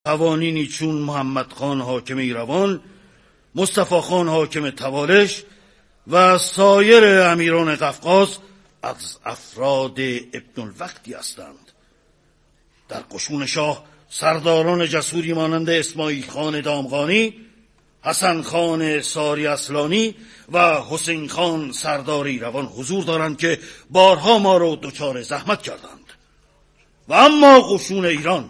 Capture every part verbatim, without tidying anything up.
قوانینی چون محمد خان حاکم ایروان، مصطفی خان حاکم توالش و سایر امیران قفقاز از افراد ابن الوقتی هستند. در قشون شاه سرداران جسوری مانند اسماعیل خان دامغانی، حسن خان ساری اصلانی و حسین خان سردار ایروان حضور دارند که بارها ما را دچار زحمت کردند. و اما قشون ایران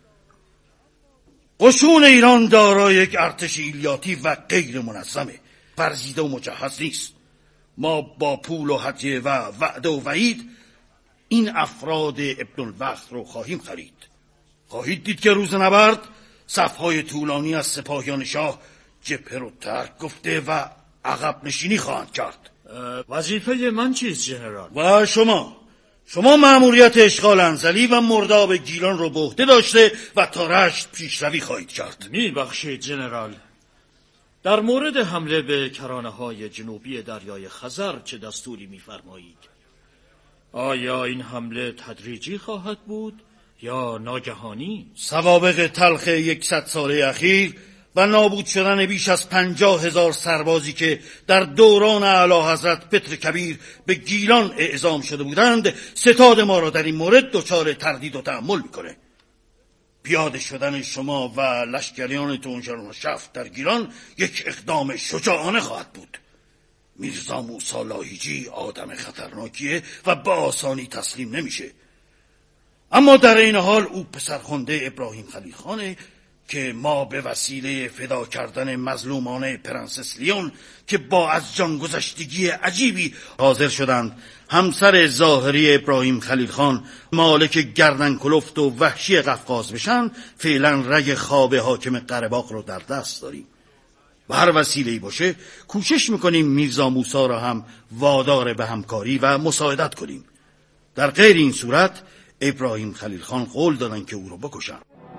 قشون ایران دارای یک ارتش ایلیاتی و غیر منظمه، فرزیده و مجهز نیست. ما با پول و هدیه و وعده و وعید این افراد ابن الوقت رو خواهیم خرید. خواهید دید که روز نبرد صفهای طولانی از سپاهیان شاه جبهه رو ترک گفته و عقب نشینی خواهند کرد. وظیفه من چیست ژنرال؟ و شما شما مأموریت اشغال انزلی و مرداب گیلان رو به عهده داشته و تا رشت پیشروی خواهید کرد. میبخشید ژنرال، در مورد حمله به کرانه‌های جنوبی دریای خزر چه دستوری می‌فرمایید؟ آیا این حمله تدریجی خواهد بود یا ناگهانی؟ سوابق تلخ یکصد ساله اخیر و نابود شدن بیش از پنجاه هزار سربازی که در دوران اعلی حضرت پتر کبیر به گیلان اعزام شده بودند ستاد ما را در این مورد دچار تردید و تأمل میکنه. پیاده شدن شما و لشکریان تونجران شفت در گیلان یک اقدام شجاعانه خواهد بود. میرزا موسی لاهیجی آدم خطرناکیه و به آسانی تسلیم نمیشه. اما در این حال او پسرخونده ابراهیم خلیل خانه که ما به وسیله فدا کردن مظلومانه پرنسس لیون که با از جان گذشتگی عجیبی حاضر شدند همسر ظاهری ابراهیم خلیل خان مالک گردن کلفت و وحشی قفقاز بشن، فعلا رگ خواب حاکم قره‌باغ رو در دست داریم و هر وسیله‌ای باشه کوشش میکنیم میرزا موسی را هم وادار به همکاری و مساعدت کنیم. در غیر این صورت ابراهیم خلیل خان قول دادن که او رو بکشن.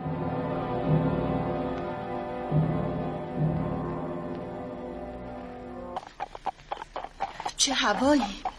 چه هوایی!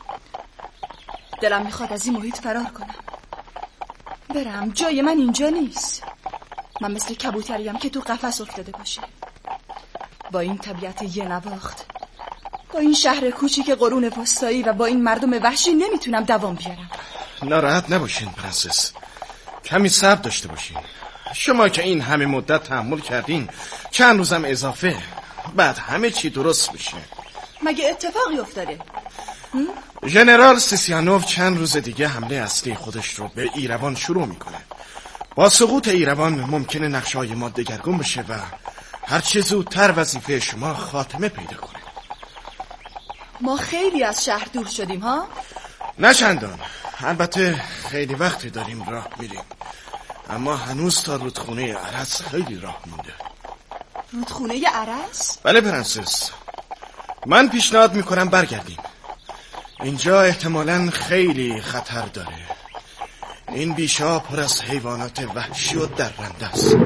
دلم میخواد از این محیط فرار کنم، برم. جای من اینجا نیست. من مثل کبوتریم که تو قفس افتاده باشه. با این طبیعت یه نواخت، با این شهر کوچیک قرون وسطایی و با این مردم وحشی نمیتونم دوام بیارم. ناراحت نباشین پرنسس، کمی صبر داشته باشین. شما که این همه مدت تحمل کردین، چند روزم اضافه، بعد همه چی درست میشه. مگه اتفاقی افتاده؟ ژنرال سیسیانوف چند روز دیگه حمله اصلی خودش رو به ایروان شروع میکنه. با سقوط ایروان ممکنه نقشه‌های ما دگرگون بشه و هرچه زودتر وظیفه شما خاتمه پیدا کنه. ما خیلی از شهر دور شدیم ها؟ نه چندان، البته خیلی وقتی داریم راه میریم، اما هنوز تا رودخونه عرس خیلی راه مونده. رودخونه عرس؟ بله پرنسس، من پیشنهاد میکنم برگردیم. اینجا احتمالاً خیلی خطر داره. این بیشا پر از حیوانات وحشی و درنده است.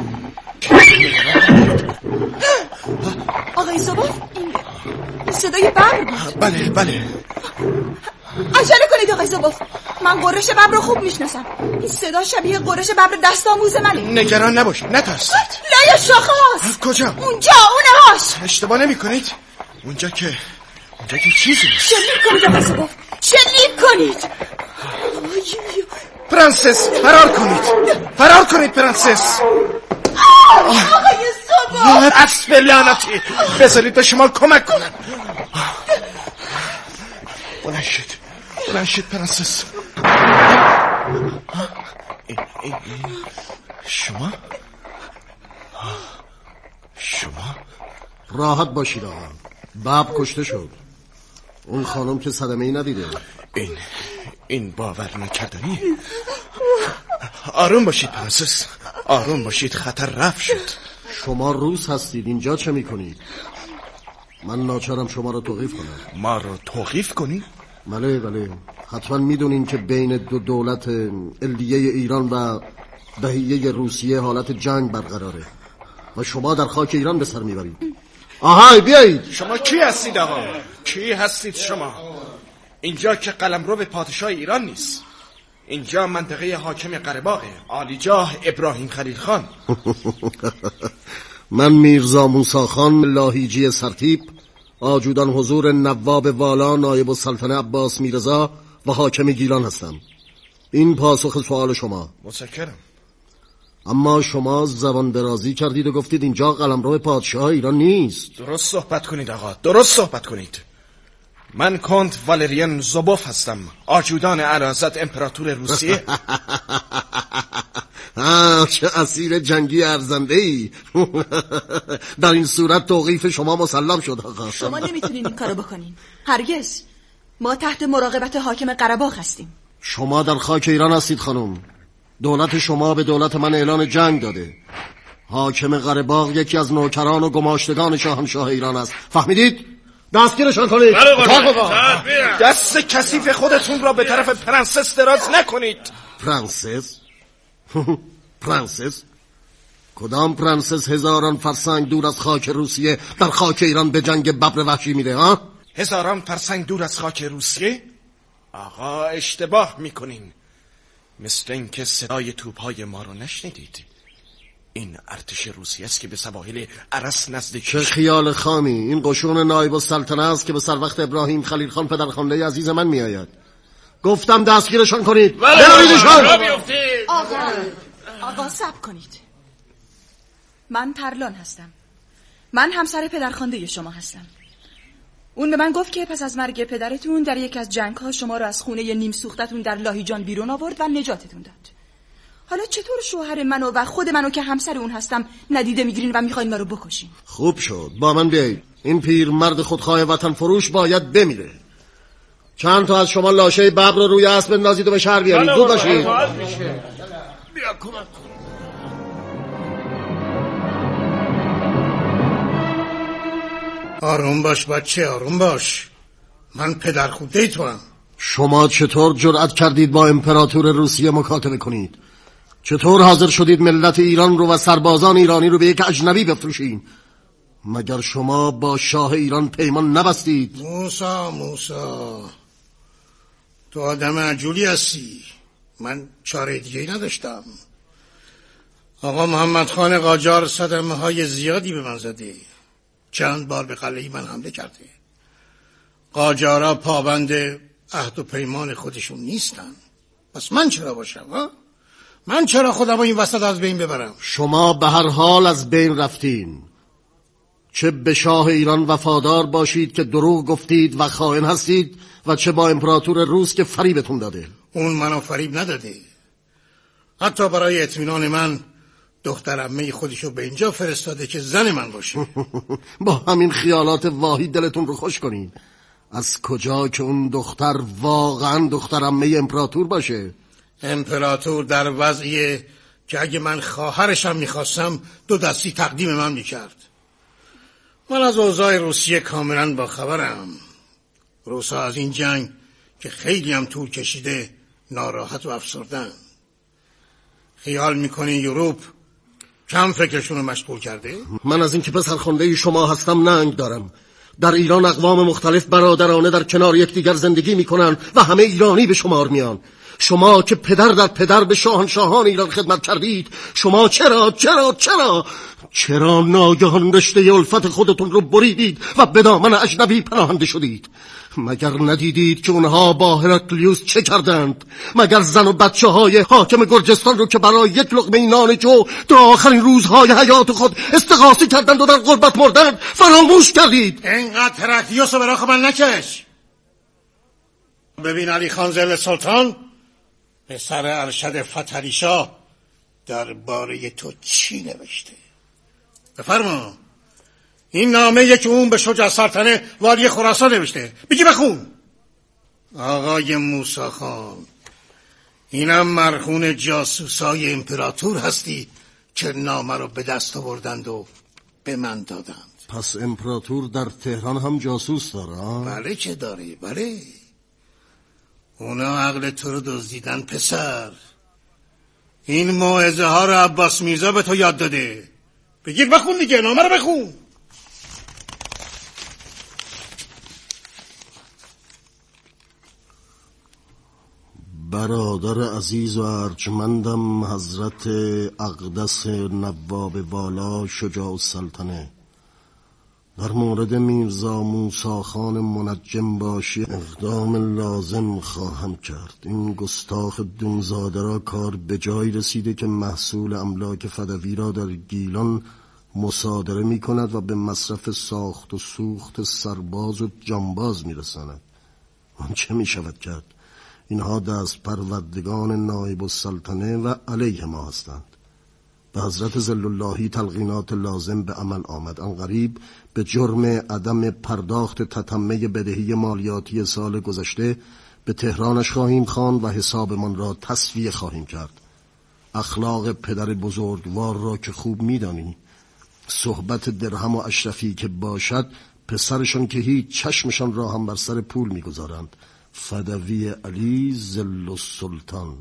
آقای زباف، این صدای ببر بود. بله بله، عجله کنید آقای زباف، من قرش ببر رو خوب میشناسم. این صدا شبیه قرش ببر دست آموز منه. نگران نباشید، نترسید. لای شاخه‌هاست. کجا؟ اونجا، اونه هاش. اشتباه نمی کنید؟ اونجا که اونجا که چیزی نیست. شلیک کنید آقای زباف، شلیک کنید. پرنسس فرار کنید، فرار کنید پرنسس. آقای زباف، اسب لعنتی، بذارید به شما کمک کنم. بلند شد، بلند شد پرنسس. این این این شما؟ شما؟ راحت باشید آقا، باب کشته شد. اون خانم که صدمه ای ندیده. این این باور نکردنی. آروم باشید پرنسس، آروم باشید، خطر رفع شد. شما روس هستید، اینجا چه میکنید؟ من ناچارم شما رو توقیف کنم. ما رو توقیف کنی؟ بله بله، حتما میدونین که بین دو دولت علیه ایران و بهیه روسیه حالت جنگ برقراره و شما در خاک ایران به سر میبرید. آهای بیایید. شما کی هستید آقا؟ کی هستید شما؟ اینجا که قلمرو به پادشاه ایران نیست. اینجا منطقه حاکم قره‌باغه، عالیجاه ابراهیم خلیل خان. من میرزا موسی خان لاهیجی سرتیپ، آجودان حضور نواب والا نایب السلطنه عباس میرزا و حاکم گیلان هستم. این پاسخ سوال شما. متشکرم. اما شما زبان درازی کردید و گفتید اینجا قلمرو پادشاه ایران نیست. درست صحبت کنید آقا، درست صحبت کنید. من کنت والریان زوبوف هستم، آجودان اعلیحضرت امپراتور روسیه. آه چه اسیر جنگی ارزنده ای. در این صورت توقیف شما مسلم شد آقا. شما نمیتونین این کارو بکنین، هرگز. ما تحت مراقبت حاکم قره‌باغ هستیم. شما در خاک ایران هستید خانم. دولت شما به دولت من اعلان جنگ داده. حاکم قره‌باغ یکی از نوکران و گماشتگان شاهنشاه ایران است، فهمیدید؟ دستگیرشان کنید. دست کثیف خودتون را به طرف پرنسس دراز نکنید. پرنسس؟ پرنسس؟ کدام پرنسس هزاران فرسنگ دور از خاک روسیه در خاک ایران به جنگ ببر وحشی میده ها؟ هزاران فرسنگ دور از خاک روسیه؟ آقا اشتباه میکنین. مثل اینکه صدای توپهای ما رو نشنیدید. این ارتش روسیه است که به سواحل ارس نزدیک. چه خیال خامی. این قشون نایب السلطنه است که به سر وقت ابراهیم خلیل خان پدرخوانده عزیز من میآید. گفتم دستگیرشان کنید. برویدشان. آقا آقا صبر کنید. من ترلان هستم. من همسر پدرخوانده شما هستم. اون به من گفت که پس از مرگ پدرتون در یک از جنگ‌ها شما رو از خونه نیم سوختتون در لاهیجان بیرون آورد و نجاتتون داد. حالا چطور شوهر منو و خود منو که همسر اون هستم ندیده میگیرین و میخواین ما رو بکشین؟ خوب شد، با من بیایید. این پیر مرد خودخواه وطن فروش باید بمیره. چند تا از شما لاشه ببر رو روی اسب بندازید و به شهر بیارید. زود باشید. بیا کمک. آروم باش بچه، آروم باش. من پدر خوده تو هم. شما چطور جرأت کردید با امپراتور روسیه مکاتبه کنید؟ چطور حاضر شدید ملت ایران رو و سربازان ایرانی رو به یک اجنبی بفروشین؟ مگر شما با شاه ایران پیمان نبستید؟ موسا موسا تو آدم عجولی هستی. من چاره دیگه نداشتم. آقا محمد خان قاجار صدمه های زیادی به من زده. چند بار به قلعه من حمله کرده. قاجارا پابند عهد و پیمان خودشون نیستن. پس من چرا باشم ها؟ من چرا خودم این وسط از بین ببرم؟ شما به هر حال از بین رفتین. چه به شاه ایران وفادار باشید که دروغ گفتید و خائن هستید و چه با امپراتور روس که فریبتون داده. اون منو فریب نداده. حتی برای اطمینان من دختر عمه خودشو به اینجا فرستاده که زن من باشه. با همین خیالات واهی دلتون رو خوش کنید. از کجا که اون دختر واقعا دختر عمه امپراتور باشه؟ امپراتور در وضعیه که اگه من خواهرشم میخواستم دو دستی تقدیم من میکرد. من از اوضاع روسیه کاملا باخبرم. روسا از این جنگ که خیلی هم طول کشیده ناراحت و افسردن. خیال میکنی یوروپ کم فکرشون رو مشغول کرده؟ من از این که پسرخوانده شما هستم ننگ دارم. در ایران اقوام مختلف برادرانه در کنار یکدیگر زندگی میکنن و همه ایرانی به شمار میان. شما که پدر در پدر به شاهنشاهان ایران خدمت کردید، شما چرا چرا چرا چرا ناگهان رشته الفت خودتون رو بریدید و به دامن اجنبی پناهنده شدید؟ مگر ندیدید که اونها با هرکلیوس چه کردند؟ مگر زن و بچه های حاکم گرجستان رو که برای یک لقمه نان جو تا آخرین روزهای حیات خود استغاثه کردند و در غربت مردند فراموش کردید؟ اینقدر هرکلیوس رو برای من نکش. ببین علی خان زل سلطان پسر ارشد فتحعلی شاه درباره تو چی نوشته؟ بفرما. این نامه که اون به شجاع سلطنه والی خراسان نوشته، بگی بخون. آقای موسی خان، اینم مرخون جاسوسای امپراتور هستی که نامه رو به دست آوردند و به من دادند. پس امپراتور در تهران هم جاسوس داره؟ بله که داره، بله. اونا عقل تو رو دزدیدن پسر. این موعظه ها رو عباس میرزا به تو یاد داده. بگیر بخون دیگه، نامه رو بخون. برادر عزیز و ارجمندم حضرت اقدس نواب والا شجاع السلطنه، در مورد میرزا موسی خان منجم باشی اقدام لازم خواهم کرد. این گستاخ دونزاده را کار به جای رسیده که محصول املاک فدوی را در گیلان مصادره می کند و به مصرف ساخت و سوخت سرباز و جانباز می رساند. آن چه می شود کرد؟ اینها دست پروردگان نایب السلطنه و علیه ما هستند. به حضرت ظلاللهی تلقینات لازم به عمل آمد. عنقریب به جرم عدم پرداخت تتمه بدهی مالیاتی سال گذشته به تهرانش خواهیم خواند و حسابمان را تسویه خواهیم کرد. اخلاق پدر بزرگوار را که خوب می‌دانی، صحبت درهم و اشرفی که باشد پسرشان که هیچ چشمشان را هم بر سر پول می‌گذارند. فدوی علی ظل السلطان.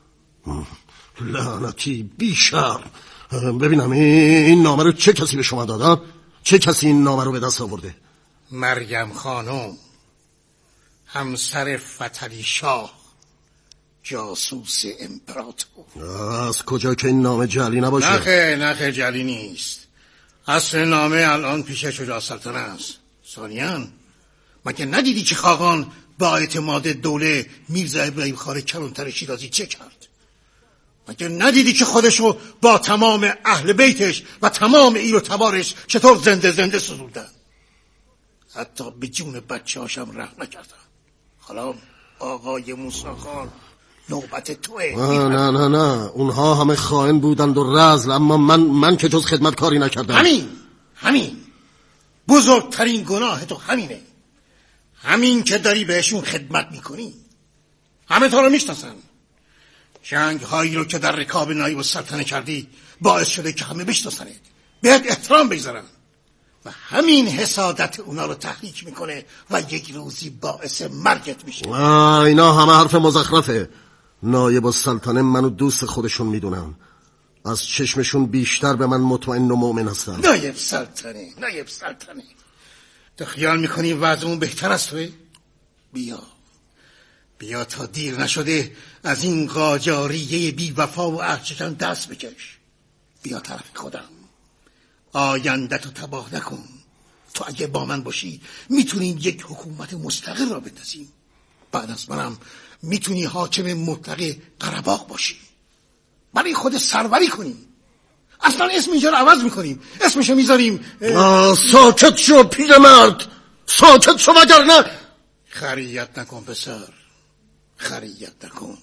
لعنتی بیشرم. ببینم این نامه رو چه کسی به شما داده؟ چه کسی این نامه رو به دست آورده؟ مریم خانم، همسر فتحعلی شاه، جاسوس امپراتور. از کجا که این نامه جعلی نباشه؟ نخه نخه جعلی نیست. اصل نامه الان پیش شجاع السلطنه است. ثانیاً مگه ندیدی که خاقان با اعتماد دوله میرزا ابراهیم خان کلانتر شیرازی چه کرد؟ مگه ندیدی که خودشو با تمام اهل بیتش و تمام ایل و تبارش چطور زنده زنده سوزوندن؟ حتی به جون بچه هاشم رحم نکردن. حالا آقای موسی خان نوبت توه. نه نه نه نه اونها همه خائن بودند و رذل، اما من من که جز خدمت کاری نکردم. همین همین بزرگترین گناه تو همینه، همین که داری بهشون خدمت میکنی. همه تا رو میشناسن. جنگ هایی رو که در رکاب نایب السلطنه کردی باعث شده که همه بشناسنه، بهت احترام بگذارن و همین حسادت اونا رو تحریک میکنه و یک روزی باعث مرگت میشه. اینا همه حرف مزخرفه. نایب السلطنه منو دوست خودشون میدونن، از چشمشون بیشتر به من مطمئن و مؤمن هستن. نایب سلطنه نایب سلطنه تو خیال میکنی وضعمون بهتر از توه؟ بیا بیا تا دیر نشده از این قاجاریه بی وفا و عهدشکن دست بکش. بیا طرف خودم، آینده تو تباه نکن. تو اگه با من باشی میتونیم یک حکومت مستقل را بندازیم. بعد از منم میتونی حاکم مطلق قره‌باغ باشی، برای خود سروری کنیم. اصلا اسم اینجا رو عوض میکنیم، اسمشو میذاریم ساکت شو پیرمرد، ساکت شو وگرنه. خریت نکن پسر، خریت نکن.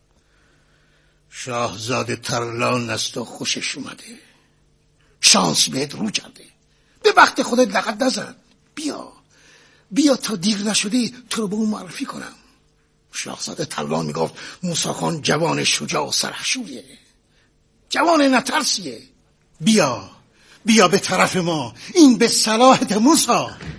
شاهزاده ترلان است و خوشش اومده، شانس بهت رو کرده. به وقت خودت لقد نزن. بیا بیا تا دیر نشده تو رو به اون معرفی کنم. شاهزاده ترلان میگفت موسی خان جوان شجاع و سرحشویه، جوان نترسیه. بیا بیا به طرف ما، این به صلاحت موسی.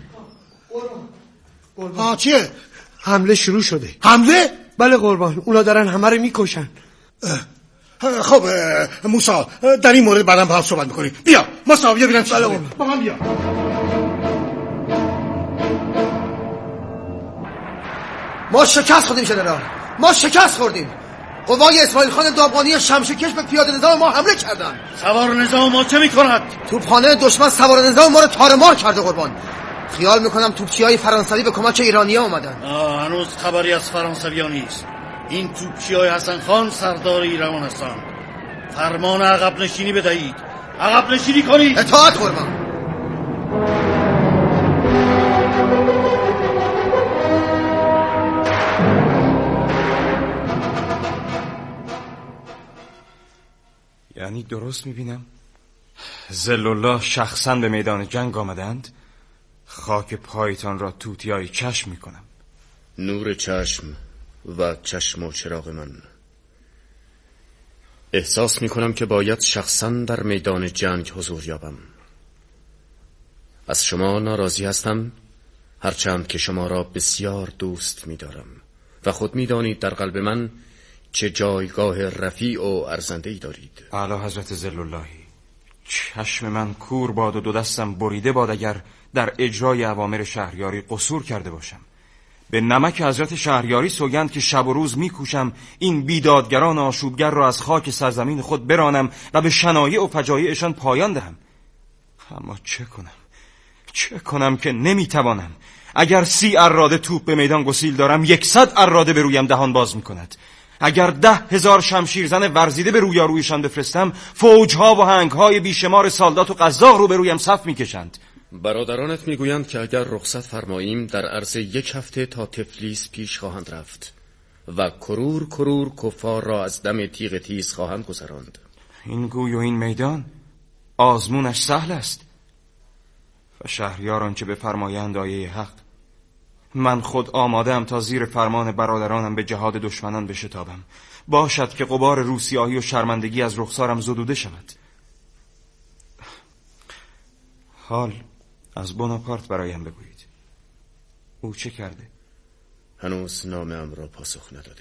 ها چیه؟ حمله شروع شده. حمله؟ بله قربان، اونا دارن همه رو میکشن. خب موسی در این مورد بعدم با هم صحبت میکنیم. بیا موسی بیا ببینم چی شده. با من بیا. ما شکست خوردیم ژنرال، ما شکست خوردیم. قوای اسماعیل خان دامغانی شمشکش به پیاده نظام ما حمله کردن. سوار نظام ما چه میکند؟ توپخانه دشمن سوار نظام ما رو تار مار کرده قربان. خیال میکنم توپچیای فرانسوی به کمک ایرانی‌ها اومدن. آه هنوز خبری از فرانسوی‌ها نیست. این توپچیای حسن خان سردار ایران هستند. فرمان عقب نشینی بدهید، عقب نشینی کنید. اطاعت قربان. یعنی درست میبینم ظلالله شخصا به میدان جنگ آمدند؟ خاک پایتان را توتیای چشم میکنم. نور چشم و چشم و چراغ من. احساس میکنم که باید شخصا در میدان جنگ حضور یابم. از شما ناراضی هستم، هرچند که شما را بسیار دوست میدارم و خود میدانید در قلب من چه جایگاه رفیع و ارزنده‌ای دارید. اعلی حضرت ظلاللهی، چشم من کور باد و دو دستم بریده باد اگر در اجرای اوامر شهریاری قصور کرده باشم. به نمک حضرت شهریاری سوگند که شب و روز میکوشم این بیدادگران آشوبگر را از خاک سرزمین خود برانم و به شنایع و فجایعشان پایان دهم. اما چه کنم؟ چه کنم که نمیتوانم. اگر سی اراده توپ به میدان گسیل دارم، یکصد اراده به رویم دهان باز میکند. اگر ده هزار شمشیرزن ورزیده به رویارویشان بفرستم، فوجها و هنگهای بیشمار سالدات و قزاق رو به رویم صف میکشند. برادرانت میگویند که اگر رخصت فرماییم در عرض یک هفته تا تفلیس پیش خواهند رفت و کرور کرور کفار را از دم تیغ تیز خواهند گذراند. این گوی و این میدان آزمونش سهل است و شهریاران که به فرمایند آیه حق. من خود آمادم تا زیر فرمان برادرانم به جهاد دشمنان بشتابم. باشد که غبار روسیاهی و شرمندگی از رخسارم زدوده شود. حال از بناپارت برایم بگویید. او چه کرده؟ هنوز نامه‌ام را پاسخ نداده.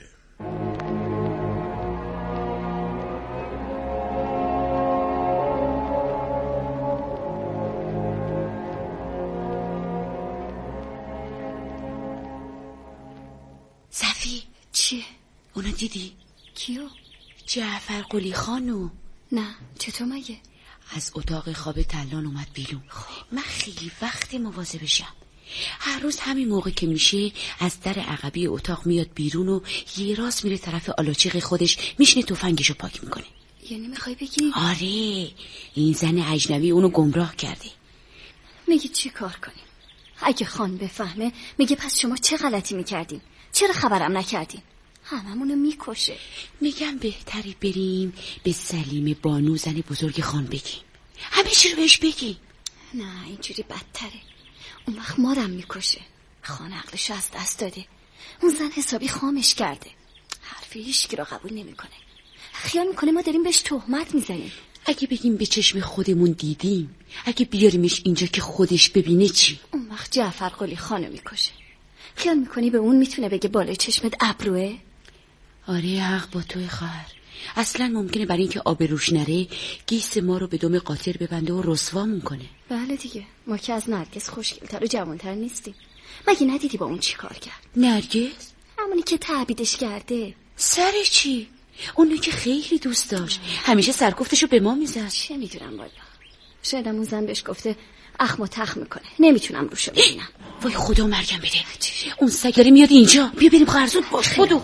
صفی چیه؟ اونو دیدی؟ کیو؟ جعفر قلی خانو. نه چطور مگه؟ از اتاق خواب تلان اومد بیرون. من خیلی وقت مواظبشم. هر روز همین موقع که میشه از در عقبی اتاق میاد بیرون و یه راست میره طرف آلاچیق خودش، میشنه تفنگشو پاک میکنه. یعنی میخوای بگی؟ آره، این زن اجنبی اونو گمراه کرده. میگی چی کار کنیم؟ اگه خان بفهمه میگه پس شما چه غلطی میکردین؟ چرا خبرم نکردین؟ هممونو میکشه. میگم بهتری بریم به سلیم بانو زن بزرگ خان بگیم، همه چی رو بهش بگیم. نه اینجوری بدتره. اون وقت مارم میکشه. خان عقلشو از دست داده. اون زن حسابی خامش کرده. حرفی هیچکی را قبول نمیکنه. خیال میکنه ما داریم بهش تهمت میزنیم. اگه بگیم به چشم خودمون دیدیم، اگه بیاریمش اینجا که خودش ببینه چی؟ اون وقت جعفر قلی خانو میکشه. خیال میکنی به اون میتونه بگه بالای چشمت ابروه؟ آره حق با توی خواهر. اصلا ممکنه برای اینکه آبروش نره گیس ما رو به دم قاطر ببنده و رسوامون کنه. بله دیگه، ما که از نرگس خوشگل‌تر و جوان‌تر نیستیم. مگه ندیدی با اون چی کار کرد؟ نرگس؟ همونی که تعبیدش کرده. سر چی؟ اونو که خیلی دوست داشت، همیشه سرکفتشو به ما میزد. چه میدونم والا، شاید اون زن بهش گفته اخم و تخم میکنه، نمیتونم روشو ببینم. وای خدا مرگم بده، اون سگ داره میاد اینجا. بیا بریم خرزود باش. خودو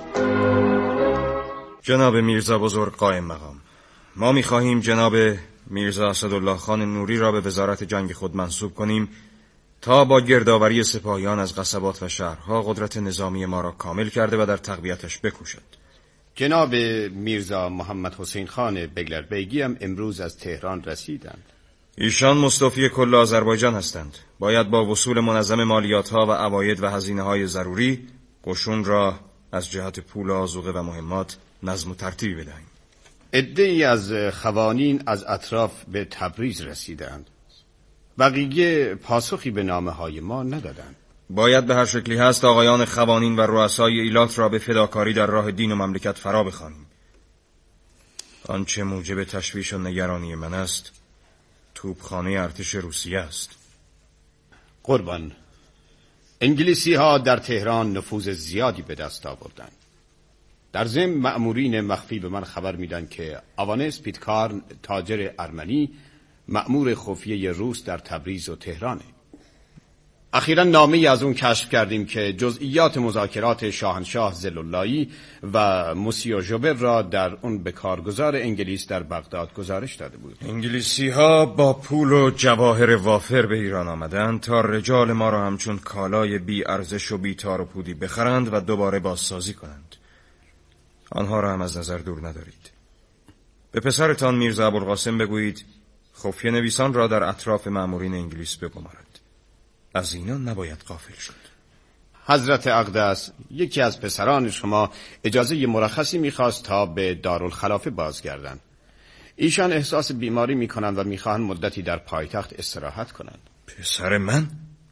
جناب میرزا بزرگ قائم مقام، ما میخواهیم جناب میرزا اسدالله خان نوری را به وزارت جنگ خود منصوب کنیم تا با گردآوری سپاهیان از قصبات و شهرها قدرت نظامی ما را کامل کرده و در تقویتش بکوشد. جناب میرزا محمد حسین خان بگلر بیگی هم امروز از تهران رسیدند. ایشان مستوفی کل آذربایجان هستند. باید با وصول منظم مالیات‌ها و عواید و هزینه‌های ضروری قشون را از جهت پول آذوقه و مهمات نظم و ترتیبی بدهیم. عده‌ای از خوانین از اطراف به تبریز رسیدند. بقیه پاسخی به نامه‌های ما ندادند. باید به هر شکلی هست آقایان خوانین و رؤسای ایلات را به فداکاری در راه دین و مملکت فرا بخوانیم. آنچه موجب تشویش و نگرانی من است توپخانه ارتش روسیه است. قربان، انگلیسی ها در تهران نفوذ زیادی به دست آوردند. در ضمن مأمورین مخفی به من خبر میدن که آوانس پیتکارن تاجر ارمنی مأمور خفیه روس در تبریز و تهرانه. اخیراً نامه‌ای از اون کشف کردیم که جزئیات مذاکرات شاهنشاه ضلاللهی و موسیو ژوبر را در اون به کارگزار انگلیس در بغداد گزارش داده بود. انگلیسی ها با پول و جواهر وافر به ایران آمدند تا رجال ما را همچون کالای بی ارزش و بی تار و پودی بخرند و دوباره بازسازی کنند. آنها را هم از نظر دور ندارید. به پسرتان میرزا ابوالقاسم بگویید خفیه نویسان را در اطراف مأمورین انگلیس بگمارد. از اینا نباید غافل شد. حضرت اقدس، یکی از پسران شما اجازه مرخصی میخواست تا به دارالخلافه بازگردند. ایشان احساس بیماری میکنند و میخواهند مدتی در پایتخت استراحت کنند. پسر من؟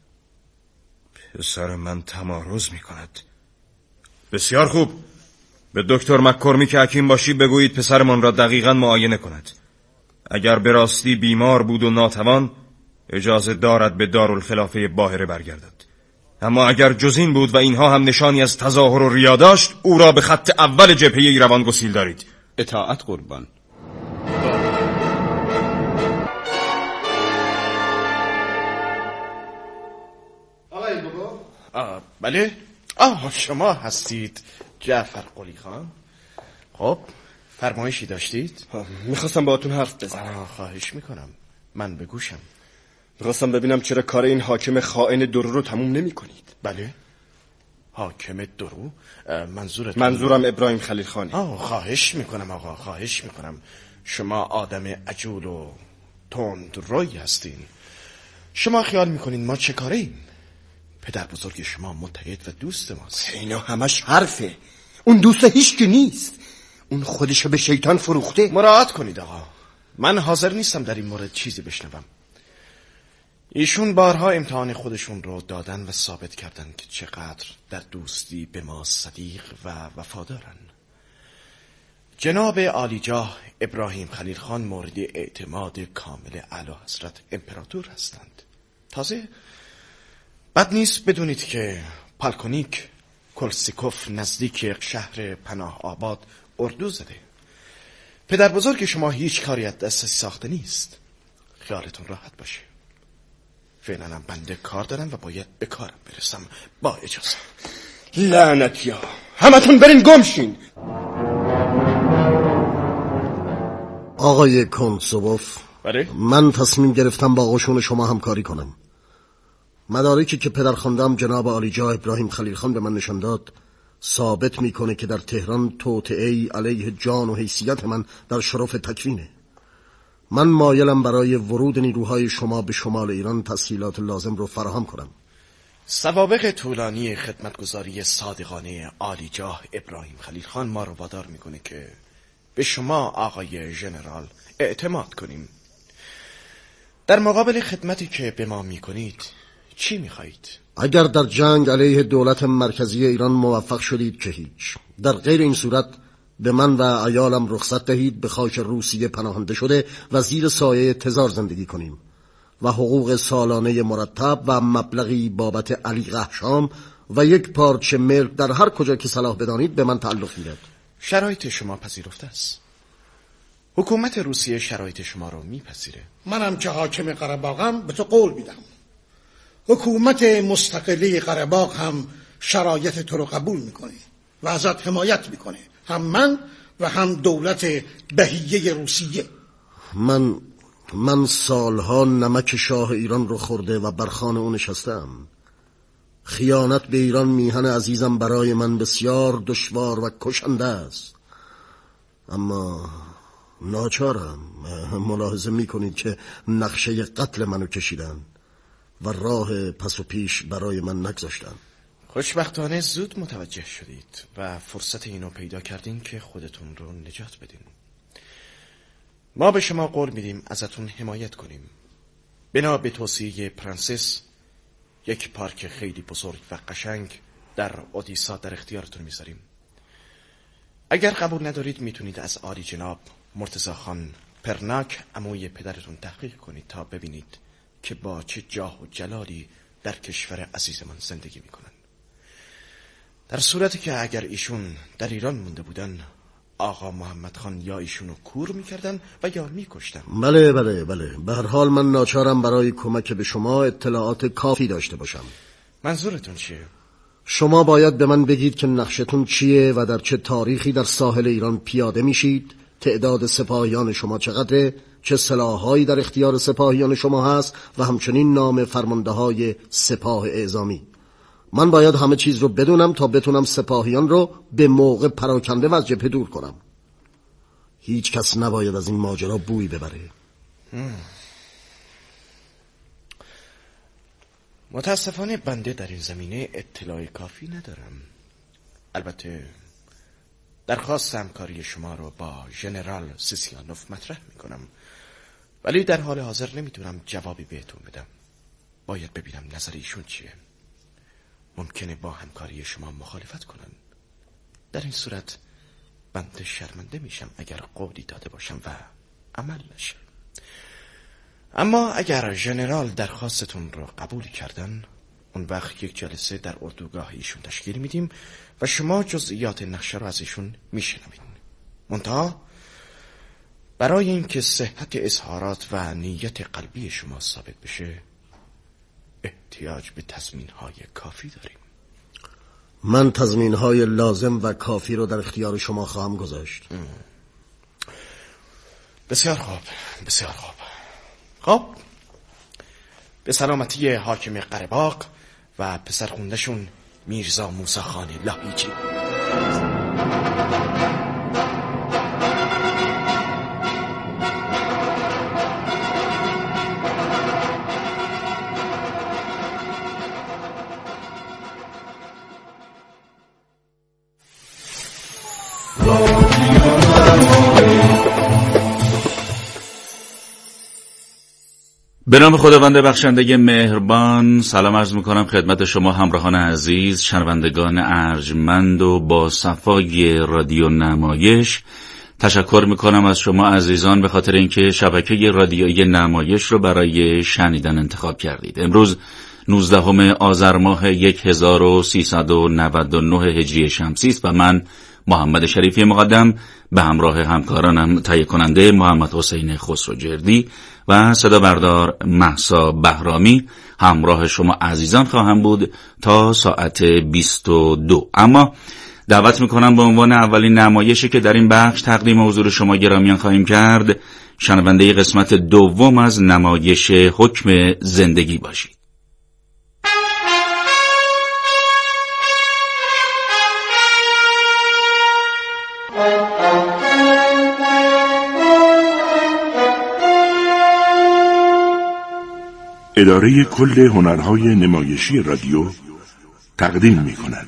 پسر من تمارض میکند. بسیار خوب. به دکتر مکرمی که حکیم باشی بگویید پسرمان را دقیقاً معاینه کند. اگر به راستی بیمار بود و ناتوان، اجازه دارد به دارالخلافه باهره برگردد. اما اگر جز این بود و اینها هم نشانی از تظاهر و ریا داشت، او را به خط اول جبهه ایروان گسیل دارید. اطاعت قربان. آقای بابا. آه بله. آه شما هستید جعفر قلی خان. خب فرمایشی داشتید؟ میخواستم باهاتون حرف بزنم. آه خواهش میکنم، من به گوشم. میخواستم ببینم چرا کار این حاکم خائن درو رو تموم نمی کنید. بله حاکم درو؟ منظورت؟ منظورم ابراهیم خلیل خانی. آه خواهش میکنم آقا، خواهش میکنم. شما آدم عجول و تند روی هستین. شما خیال میکنین ما چه کاره ایم؟ پدر بزرگ شما متحد و دوست ماست. اینا همش حرفه. اون دوست هیچ که نیست. اون خودشو به شیطان فروخته. مراعات کنید آقا، من حاضر نیستم در این مورد چیزی بشنوم. ایشون بارها امتحان خودشون رو دادن و ثابت کردن که چقدر در دوستی به ما صدیق و وفادارن. جناب عالیجاه ابراهیم خلیل خان مورد اعتماد کامل اعلی حضرت امپراتور هستند. تازه بد نیست بدونید که پالکونیک کلسیکوف نزدیک شهر پناه آباد اردو زده. پدر بزرگ شما هیچ کاری از دست ساخته نیست. خیالتون راحت باشه. فعلا هم بنده کار دارم و باید به کارم برسم. با اجازه. لعنتیا همتون برین گمشین. آقای کنسوبوف، بله؟ من تصمیم گرفتم با قشون شما همکاری کنم. مدارکی که پدر خواندم جناب عالیجاه ابراهیم خلیل خان به من نشان داد ثابت میکنه که در تهران توطئه‌ای علیه جان و حیثیت من در شرف تکوینه. من مایلم برای ورود نیروهای شما به شمال ایران تسهیلات لازم رو فراهم کنم. سوابق طولانی خدمتگزاری صادقانه عالیجاه ابراهیم خلیل خان ما رو وادار میکنه که به شما آقای ژنرال اعتماد کنیم. در مقابل خدمتی که به ما میکنید چی میخواهید؟ اگر در جنگ علیه دولت مرکزی ایران موفق شدید که هیچ. در غیر این صورت به من و عیالم رخصت دهید به خاک روسیه پناهنده شده و زیر سایه تزار زندگی کنیم و حقوق سالانه مرتب و مبلغی بابت علی قحشام و یک پارچه ملک در هر کجا که صلاح بدانید به من تعلق گیرد. شرایط شما پذیرفته است. حکومت روسیه شرایط شما رو میپذیره. منم که حاکم قره‌باغم به تو قول میدم حکومت مستقلی قره‌باغ هم شرایط تو رو قبول میکنه و ازت حمایت میکنه، هم من و هم دولت بهیه روسیه. من من سالها نمک شاه ایران رو خورده و برخان اون نشستم. خیانت به ایران میهن عزیزم برای من بسیار دشوار و کشنده است، اما ناچارم. ملاحظه میکنید که نقشه قتل منو کشیدن و راه پس و پیش برای من نگذاشتن. خوشبختانه زود متوجه شدید و فرصت اینو پیدا کردین که خودتون رو نجات بدین. ما به شما قول میدیم ازتون حمایت کنیم. بنا به توصیه پرنسس یک پارک خیلی بزرگ و قشنگ در اودیسا در اختیارتون میذاریم. اگر قبول ندارید میتونید از عالی جناب مرتضی خان پرناک عموی پدرتون تحقیق کنید تا ببینید که با چه جاه و جلالی در کشور عزیزمان زندگی میکنن. در صورتی که اگر ایشون در ایران مونده بودن آقا محمد خان یا ایشونو کور میکردن و یا میکشتن. بله بله بله به هر حال من ناچارم برای کمک به شما اطلاعات کافی داشته باشم. منظورتون چیه؟ شما باید به من بگید که نقشتون چیه و در چه تاریخی در ساحل ایران پیاده میشید، تعداد سپاهیان شما چقدره، چه سلاحهایی در اختیار سپاهیان شما هست و همچنین نام فرمانده‌های سپاه اعزامی. من باید همه چیز رو بدونم تا بتونم سپاهیان رو به موقع پراکنده و از جبهه دور کنم. هیچ کس نباید از این ماجرا بوی ببره. متاسفانه بنده در این زمینه اطلاع کافی ندارم. البته درخواست همکاری شما رو با ژنرال سیسیانوف مطرح میکنم، ولی در حال حاضر نمیتونم جوابی بهتون بدم. باید ببینم نظر ایشون چیه. ممکنه با همکاری شما مخالفت کنن. در این صورت بنده شرمنده میشم اگر قولی داده باشم و عمل نشه. اما اگر ژنرال درخواستتون رو قبول کردن اون وقت یک جلسه در اردوگاه ایشون تشکیل میدیم و شما جزئیات نقشه رو از ایشون میشنوید. منتها برای اینکه صحت اظهارات و نیت قلبی شما ثابت بشه احتیاج به تضمین‌های کافی داریم. من تضمین‌های لازم و کافی رو در اختیار شما خواهم گذاشت. بسیار خوب، بسیار خوب. خب به سلامتی حاکم قره‌باغ و پسرخونده‌شون میرزا موسی خان لاهیجی. به نام خداوند بخشنده مهربان، سلام عرض میکنم خدمت شما همراهان عزیز، شنوندگان ارجمند و با صفای رادیو نمایش. تشکر میکنم از شما عزیزان به خاطر اینکه شبکه رادیویی نمایش رو برای شنیدن انتخاب کردید. امروز نوزدهم آذر ماه هزار و سیصد و نود و نه هجری شمسی است و من محمد شریفی مقدم به همراه همکارانم تهیه کننده محمد حسین خسروجردی و صدا بردار مهسا بهرامی همراه شما عزیزان خواهم بود تا ساعت بیست و دو. اما دعوت میکنم به عنوان اولین نمایشی که در این بخش تقدیم حضور شما گرامیان خواهیم کرد شنونده قسمت دوم از نمایش حکم زندگی باشید. اداره کل هنرهای نمایشی رادیو تقدیم می کند.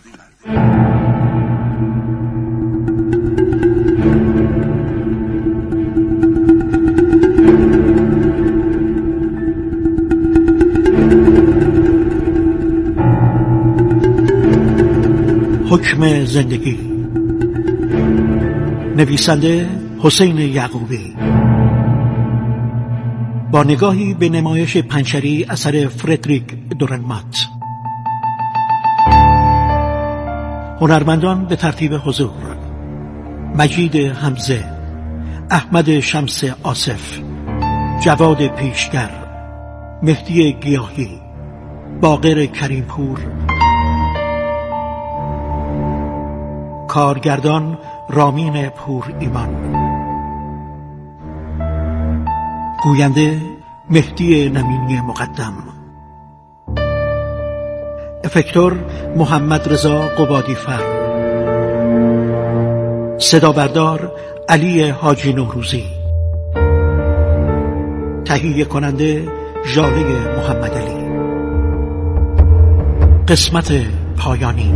حکم زندگی، نویسنده حسین یعقوبی، با نگاهی به نمایش پنچری اثر فردریک دورنمات. هنرمندان به ترتیب حضور: مجید حمزه، احمد شمس آصف، جواد پیشگر، مهدی گیاهی، باقر کریمپور، کارگردان رامین پور ایمان، گوینده مهدی نمینی مقدم، افکتور محمد رضا قبادی فر، صدا بردار علی حاجی نوروزی، تهیه کننده ژاله محمد علی. قسمت پایانی.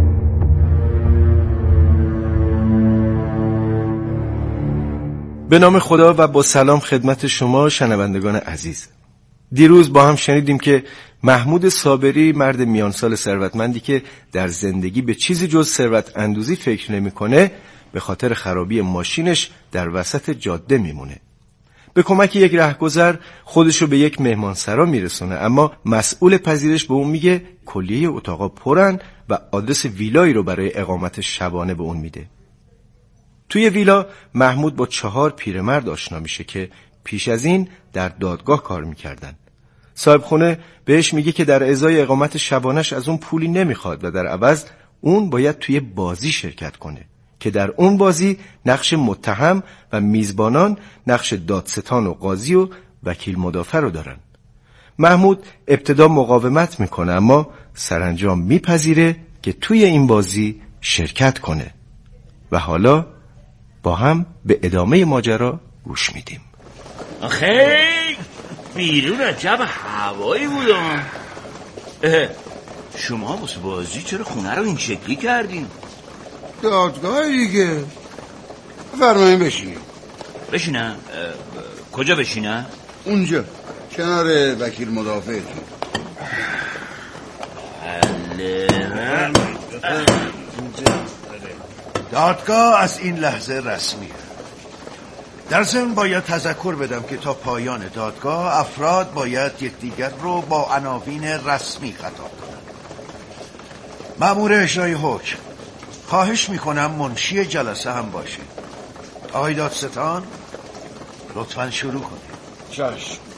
به نام خدا و با سلام خدمت شما شنوندگان عزیز. دیروز با هم شنیدیم که محمود صابری، مرد میانسال ثروتمندی که در زندگی به چیزی جز ثروت اندوزی فکر نمی‌کنه، به خاطر خرابی ماشینش در وسط جاده میمونه. به کمک یک رهگذر خودشو به یک مهمانسرا میرسونه، اما مسئول پذیرش به اون میگه کلیه اتاقا پرن و آدرس ویلایی رو برای اقامت شبانه به اون میده. توی ویلا محمود با چهار پیرمرد آشنا میشه که پیش از این در دادگاه کار میکردن. صاحب خونه بهش میگه که در ازای اقامت شبانش از اون پولی نمیخواد و در عوض اون باید توی بازی شرکت کنه که در اون بازی نقش متهم و میزبانان نقش دادستان و قاضی و وکیل مدافع رو دارن. محمود ابتدا مقاومت میکنه اما سرانجام میپذیره که توی این بازی شرکت کنه و حالا با هم به ادامه ماجرا گوش میدیم. آخه بیرون عجب هوایی بودم. شما واسه بازی چرا خونه رو این شکلی کردین؟ دادگاه دیگه. فرمایین بشین. بشینم؟ کجا بشینم؟ اونجا کنار وکیل مدافع. دادگاه از این لحظه رسمیه. در ضمن باید تذکر بدم که تا پایان دادگاه افراد باید یکدیگر رو با عناوین رسمی خطاب کنند. مأمور اجرای حکم، خواهش میکنم منشی جلسه هم باشه. آقای دادستان لطفاً شروع کنید. چشم.